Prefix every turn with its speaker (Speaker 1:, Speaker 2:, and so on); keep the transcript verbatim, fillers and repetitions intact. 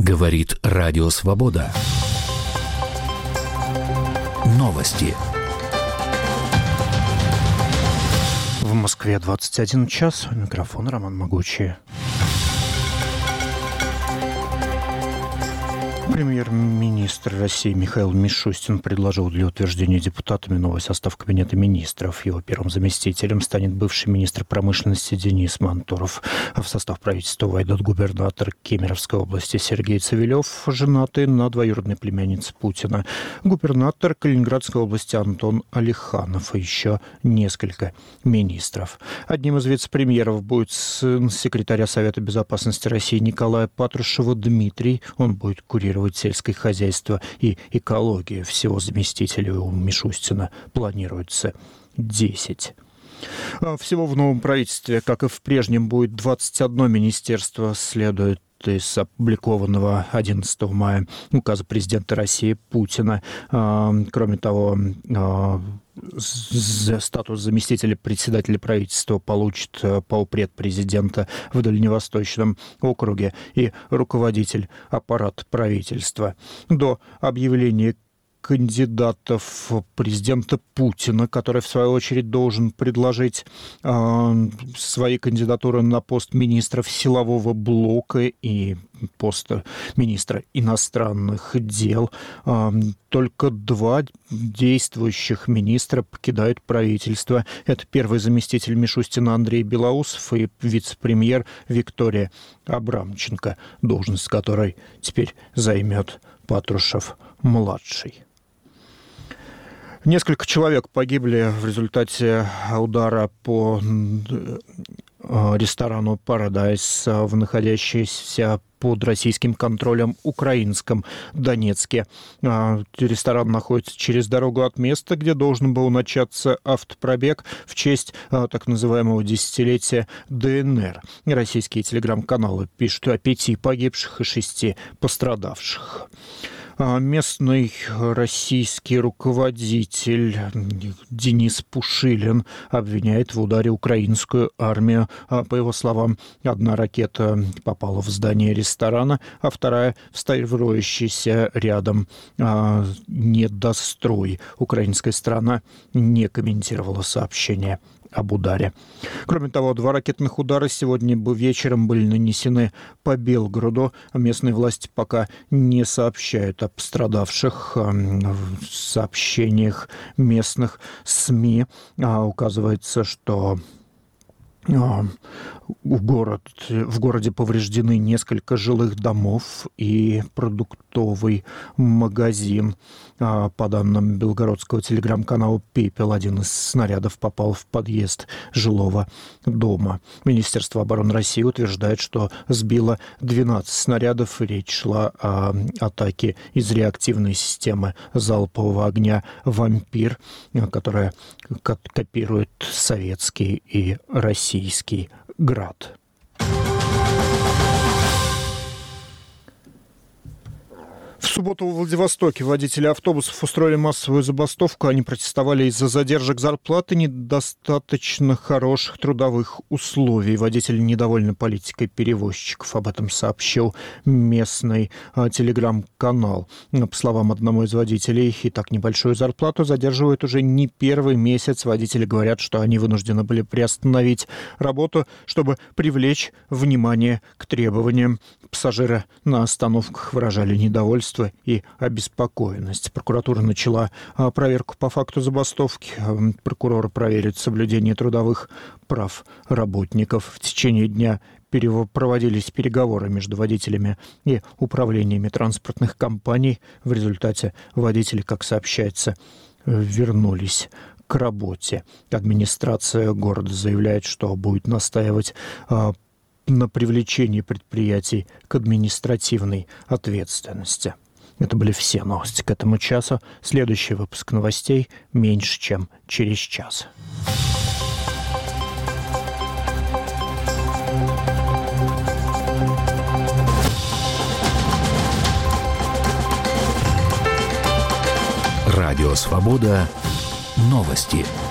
Speaker 1: Говорит Радио Свобода. Новости.
Speaker 2: В Москве двадцать один час. У микрофона Роман Могучий. Премьер-министр России Михаил Мишустин предложил для утверждения депутатами новый состав Кабинета министров. Его первым заместителем станет бывший министр промышленности Денис Мантуров. В состав правительства войдут губернатор Кемеровской области Сергей Цивилев, женатый на двоюродной племяннице Путина, губернатор Калининградской области Антон Алиханов и еще несколько министров. Одним из вице-премьеров будет сын секретаря Совета безопасности России Николая Патрушева Дмитрий. Он будет курировать сельское хозяйство и экологию. Всего заместителей у Мишустина планируется десять. Всего в новом правительстве, как и в прежнем, будет двадцать одно министерство, следует из опубликованного одиннадцатого мая указа президента России Путина. Кроме того, статус заместителя председателя правительства получит полпред президента в Дальневосточном округе и руководитель аппарата правительства. До объявления кандидатов президента Путина, который, в свою очередь, должен предложить э, свои кандидатуры на пост министров силового блока и поста министра иностранных дел. Э, только два действующих министра покидают правительство. Это первый заместитель Мишустина Андрей Белоусов и вице-премьер Виктория Абрамченко, должность которой теперь займет Патрушев-младший. Несколько человек погибли в результате удара по ресторану «Парадайз» в находящемся под российским контролем украинском Донецке. Ресторан находится через дорогу от места, где должен был начаться автопробег в честь так называемого десятилетия ДНР. Российские телеграм-каналы пишут о пяти погибших и шести пострадавших. Местный российский руководитель Денис Пушилин обвиняет в ударе украинскую армию. По его словам, одна ракета попала в здание ресторана, а вторая в строящийся рядом недострой. Украинская сторона не комментировала сообщение об ударе. Кроме того, два ракетных удара сегодня вечером были нанесены по Белгороду. Местные власти пока не сообщают о пострадавших. В сообщениях местных СМИ указывается, что В, город, в городе повреждены несколько жилых домов и продуктовый магазин. По данным белгородского телеграм-канала «Пепел», один из снарядов попал в подъезд жилого дома. Министерство обороны России утверждает, что сбило двенадцать снарядов. Речь шла о атаке из реактивной системы залпового огня «Вампир», которая копирует советский и российский «Град». В субботу в Владивостоке водители автобусов устроили массовую забастовку. Они протестовали из-за задержек зарплаты, недостаточно хороших трудовых условий. Водители недовольны политикой перевозчиков. Об этом сообщил местный а, телеграм-канал. По словам одного из водителей, и так небольшую зарплату задерживают уже не первый месяц. Водители говорят, что они вынуждены были приостановить работу, чтобы привлечь внимание к требованиям. Пассажиры на остановках выражали недовольство и обеспокоенность. Прокуратура начала проверку по факту забастовки. Прокуроры проверят соблюдение трудовых прав работников. В течение дня проводились переговоры между водителями и управлениями транспортных компаний. В результате водители, как сообщается, вернулись к работе. Администрация города заявляет, что будет настаивать на привлечении предприятий к административной ответственности. Это были все новости к этому часу. Следующий выпуск новостей меньше, чем через час.
Speaker 1: Радио «Свобода». Новости.